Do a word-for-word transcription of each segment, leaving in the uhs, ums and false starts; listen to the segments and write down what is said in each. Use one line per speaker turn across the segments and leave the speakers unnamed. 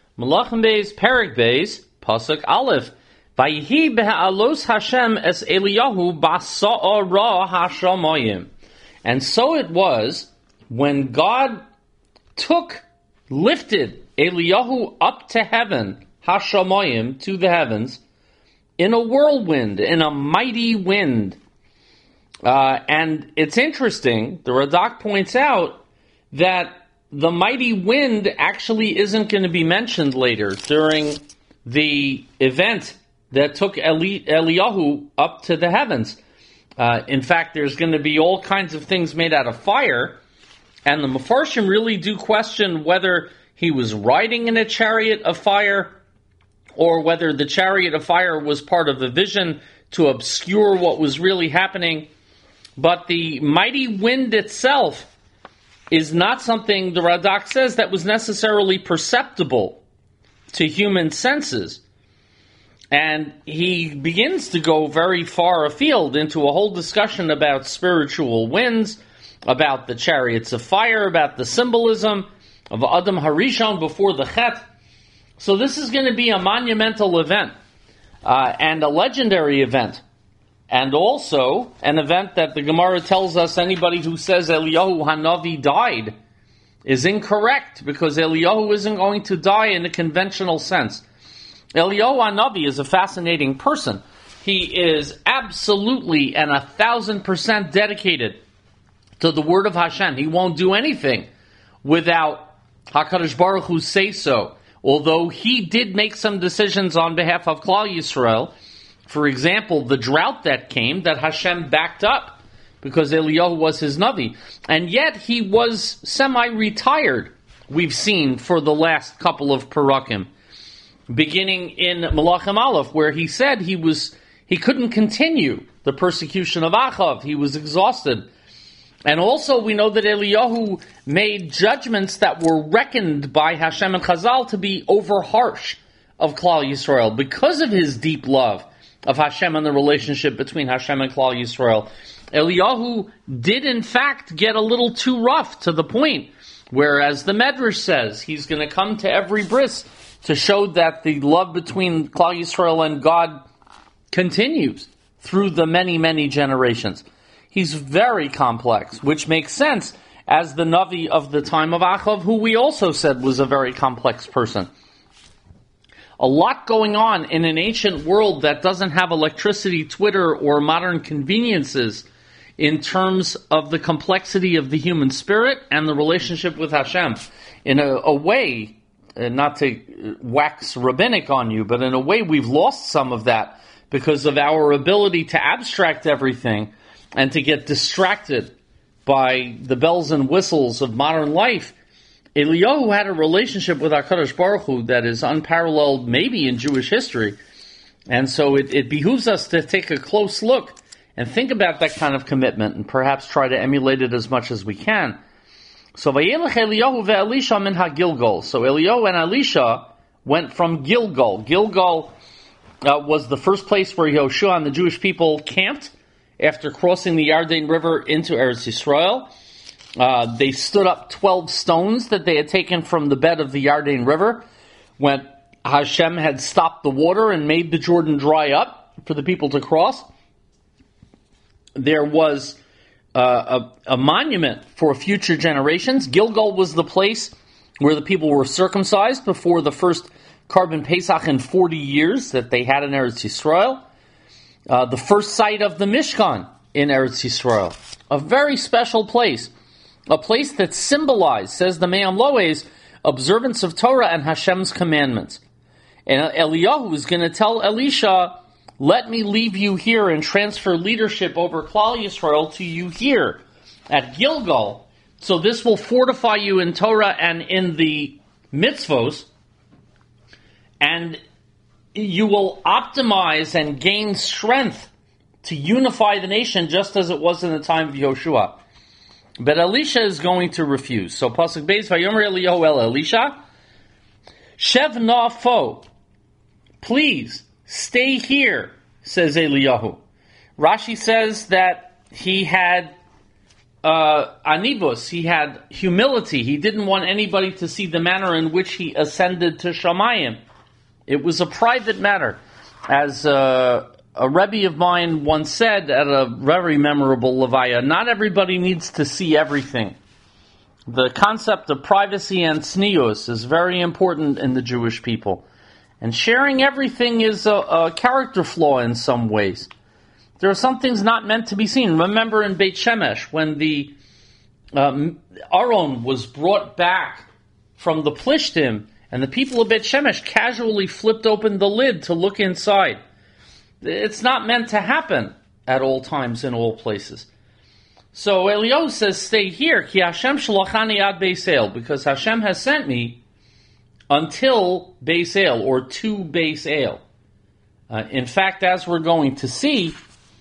Malachim Beis, Perek Beis, Pasuk Aleph. Vayihi be'alos Hashem es Eliyahu ba'sa'ara hashamayim. And so it was when God took, lifted Eliyahu up to heaven, hashamayim, to the heavens, in a whirlwind, in a mighty wind. Uh, and it's interesting, the Radak points out that the mighty wind actually isn't going to be mentioned later during the event that took Eli- Eliyahu up to the heavens. Uh, in fact, there's going to be all kinds of things made out of fire, and the Mefarshim really do question whether he was riding in a chariot of fire or whether the chariot of fire was part of the vision to obscure what was really happening. But the mighty wind itself is not something, the Radak says, that was necessarily perceptible to human senses. And he begins to go very far afield into a whole discussion about spiritual winds, about the chariots of fire, about the symbolism of Adam Harishon before the Chet. So this is going to be a monumental event, uh, and a legendary event. And also an event that the Gemara tells us anybody who says Eliyahu Hanavi died is incorrect, because Eliyahu isn't going to die in a conventional sense. Eliyahu Hanavi is a fascinating person. He is absolutely and a thousand percent dedicated to the word of Hashem. He won't do anything without HaKadosh Baruch Hu say so. Although he did make some decisions on behalf of Klal Yisrael. For example, the drought that came, that Hashem backed up because Eliyahu was his Navi. And yet he was semi-retired, we've seen, for the last couple of Parakim. Beginning in Malachim Aleph, where he said he was he couldn't continue the persecution of Achav. He was exhausted. And also we know that Eliyahu made judgments that were reckoned by Hashem and Chazal to be over harsh of Klal Yisrael because of his deep love of Hashem and the relationship between Hashem and Klal Yisrael. Eliyahu did in fact get a little too rough, to the point where, as the Medrash says, he's going to come to every bris to show that the love between Klal Yisrael and God continues through the many, many generations. He's very complex, which makes sense as the Navi of the time of Achav, who we also said was a very complex person. A lot going on in an ancient world that doesn't have electricity, Twitter, or modern conveniences in terms of the complexity of the human spirit and the relationship with Hashem. In a, a way, uh, not to wax rabbinic on you, but in a way we've lost some of that because of our ability to abstract everything and to get distracted by the bells and whistles of modern life. Eliyahu had a relationship with HaKadosh Baruch Hu that is unparalleled maybe in Jewish history. And so it, it behooves us to take a close look and think about that kind of commitment and perhaps try to emulate it as much as we can. So Vayelech Eliyahu ve'Elisha min ha-Gilgal. So Eliyahu and Elisha went from Gilgal. Gilgal uh, was the first place where Yehoshua and the Jewish people camped after crossing the Yarden River into Eretz Yisrael. Uh, they stood up twelve stones that they had taken from the bed of the Yarden River when Hashem had stopped the water and made the Jordan dry up for the people to cross. There was uh, a, a monument for future generations. Gilgal was the place where the people were circumcised before the first Karban Pesach in forty years that they had in Eretz Yisrael. Uh, the first site of the Mishkan in Eretz Yisrael. A very special place. A place that symbolized, says the Me'am Loes, observance of Torah and Hashem's commandments. And Eliyahu is going to tell Elisha, let me leave you here and transfer leadership over Klal Yisrael to you here at Gilgal. So this will fortify you in Torah and in the mitzvos, and you will optimize and gain strength to unify the nation just as it was in the time of Yehoshua. But Elisha is going to refuse. So Pasuk Beis, Vayomer Eliyahu el Elisha, Shev na'afo, please stay here, says Eliyahu. Rashi says that he had uh, anibus. He had humility. He didn't want anybody to see the manner in which he ascended to Shamayim. It was a private matter. As uh, a Rebbe of mine once said at a very memorable Levaya, not everybody needs to see everything. The concept of privacy and tznius is very important in the Jewish people. And sharing everything is a, a character flaw in some ways. There are some things not meant to be seen. Remember in Beit Shemesh, when the um, Aron was brought back from the Plishtim, and the people of Beit Shemesh casually flipped open the lid to look inside. It's not meant to happen at all times in all places. So Eliyahu says, stay here, ki Hashem shalachani ad Beis El, because Hashem has sent me until Beis El, or to Beis El. Uh, in fact, as we're going to see,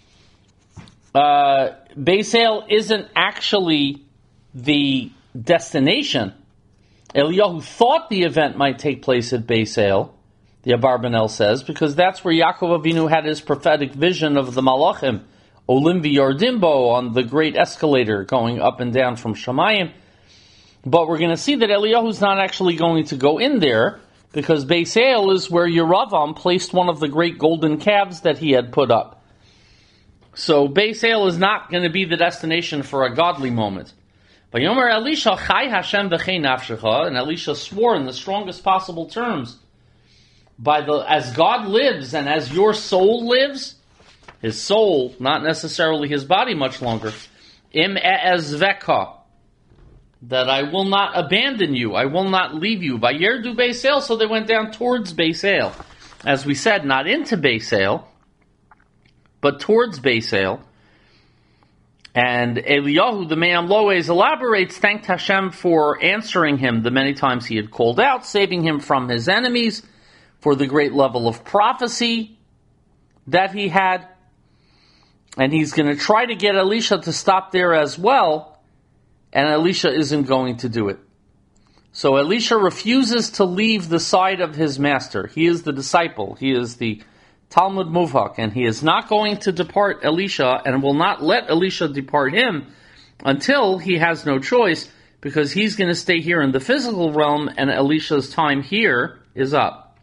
uh, Beis El isn't actually the destination. Eliyahu thought the event might take place at Beis El, the Abarbanel says, because that's where Yaakov Avinu had his prophetic vision of the Malachim, Olim v'Yordimbo, on the great escalator going up and down from Shamayim. But we're going to see that Eliyahu's not actually going to go in there, because Beis El is where Yeravam placed one of the great golden calves that he had put up. So Beis El is not going to be the destination for a godly moment. But Yomer Elisha Chai Hashem v'chei nafshecha, and Elisha swore in the strongest possible terms, by the as God lives and as your soul lives, his soul, not necessarily his body much longer, im e'ezveka, that I will not abandon you, I will not leave you. By Yerdu Beis El, so they went down towards Beis El. As we said, not into Beis El, but towards Beis El. And Eliyahu, the Me'am Loes, elaborates, thanked Hashem for answering him the many times he had called out, saving him from his enemies, for the great level of prophecy that he had. And he's going to try to get Elisha to stop there as well, and Elisha isn't going to do it. So Elisha refuses to leave the side of his master. He is the disciple. He is the Talmud Muvhak, and he is not going to depart Elisha, and will not let Elisha depart him until he has no choice, because he's going to stay here in the physical realm, and Elisha's time here is up.